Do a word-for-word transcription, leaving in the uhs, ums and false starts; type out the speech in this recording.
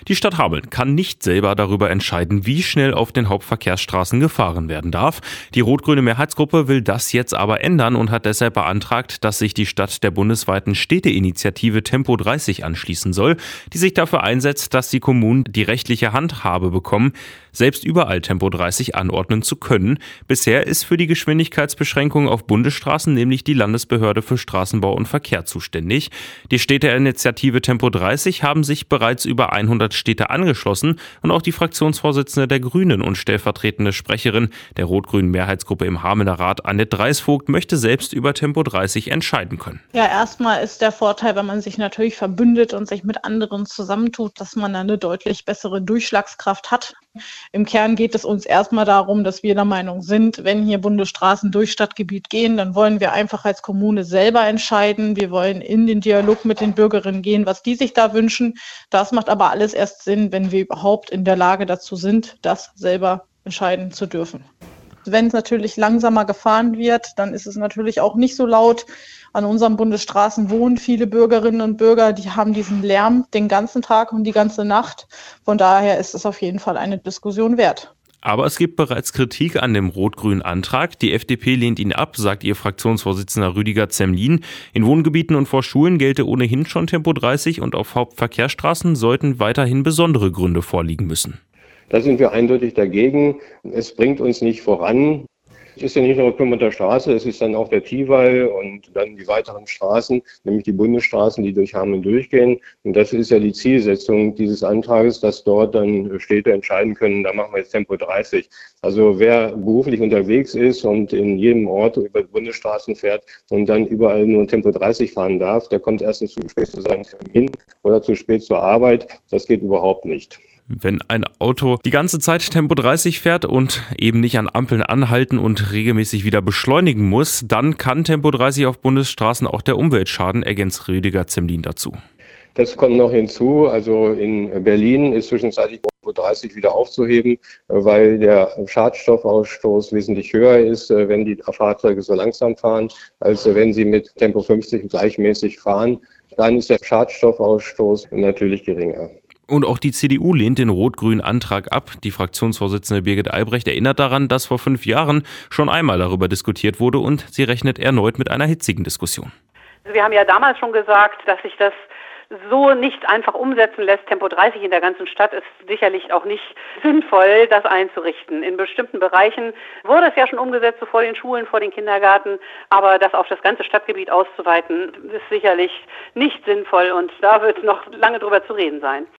Die Stadt Hameln kann nicht selber darüber entscheiden, wie schnell auf den Hauptverkehrsstraßen gefahren werden darf. Die rot-grüne Mehrheitsgruppe will das jetzt aber ändern und hat deshalb beantragt, dass sich die Stadt der bundesweiten Städteinitiative Tempo dreißig anschließen soll, die sich dafür einsetzt, dass die Kommunen die rechtliche Handhabe bekommen, selbst überall Tempo dreißig anordnen zu können. Bisher ist für die Geschwindigkeitsbeschränkung auf Bundesstraßen nämlich die Landesbehörde für Straßenbau und Verkehr zuständig. Die Städteinitiative Tempo dreißig haben sich bereits über hundert Städte angeschlossen und auch die Fraktionsvorsitzende der Grünen und stellvertretende Sprecherin der rot-grünen Mehrheitsgruppe im Hamelner Rat, Annette Dreisvogt, möchte selbst über Tempo dreißig entscheiden können. Ja, erstmal ist der Vorteil, wenn man sich natürlich verbündet und sich mit anderen zusammentut, dass man eine deutlich bessere Durchschlagskraft hat. Im Kern geht es uns erstmal darum, dass wir der Meinung sind, wenn hier Bundesstraßen durch Stadtgebiet gehen, dann wollen wir einfach als Kommune selber entscheiden. Wir wollen in den Dialog mit den Bürgerinnen gehen, was die sich da wünschen. Das macht aber alles erst Sinn, wenn wir überhaupt in der Lage dazu sind, das selber entscheiden zu dürfen. Wenn es natürlich langsamer gefahren wird, dann ist es natürlich auch nicht so laut. An unseren Bundesstraßen wohnen viele Bürgerinnen und Bürger, die haben diesen Lärm den ganzen Tag und die ganze Nacht. Von daher ist es auf jeden Fall eine Diskussion wert. Aber es gibt bereits Kritik an dem rot-grünen Antrag. Die F D P lehnt ihn ab, sagt ihr Fraktionsvorsitzender Rüdiger Zemlin. In Wohngebieten und vor Schulen gelte ohnehin schon Tempo dreißig und auf Hauptverkehrsstraßen sollten weiterhin besondere Gründe vorliegen müssen. Da sind wir eindeutig dagegen. Es bringt uns nicht voran. Es ist ja nicht nur Kümmerter Straße, es ist dann auch der Tiwall und dann die weiteren Straßen, nämlich die Bundesstraßen, die durch Hameln durchgehen. Und das ist ja die Zielsetzung dieses Antrages, dass dort dann Städte entscheiden können, da machen wir jetzt Tempo dreißig. Also wer beruflich unterwegs ist und in jedem Ort über Bundesstraßen fährt und dann überall nur Tempo dreißig fahren darf, der kommt erstens zu spät zu seinem Termin oder zu spät zur Arbeit. Das geht überhaupt nicht. Wenn ein Auto die ganze Zeit Tempo dreißig fährt und eben nicht an Ampeln anhalten und regelmäßig wieder beschleunigen muss, dann kann Tempo dreißig auf Bundesstraßen auch der Umwelt schaden, ergänzt Rüdiger Zemlin dazu. Das kommt noch hinzu. Also in Berlin ist zwischenzeitlich Tempo dreißig wieder aufzuheben, weil der Schadstoffausstoß wesentlich höher ist, wenn die Fahrzeuge so langsam fahren, als wenn sie mit Tempo fünfzig gleichmäßig fahren. Dann ist der Schadstoffausstoß natürlich geringer. Und auch die C D U lehnt den rot-grünen Antrag ab. Die Fraktionsvorsitzende Birgit Albrecht erinnert daran, dass vor fünf Jahren schon einmal darüber diskutiert wurde und sie rechnet erneut mit einer hitzigen Diskussion. Wir haben ja damals schon gesagt, dass sich das so nicht einfach umsetzen lässt. Tempo dreißig in der ganzen Stadt ist sicherlich auch nicht sinnvoll, das einzurichten. In bestimmten Bereichen wurde es ja schon umgesetzt, so vor den Schulen, vor den Kindergärten. Aber das auf das ganze Stadtgebiet auszuweiten, ist sicherlich nicht sinnvoll und da wird noch lange drüber zu reden sein.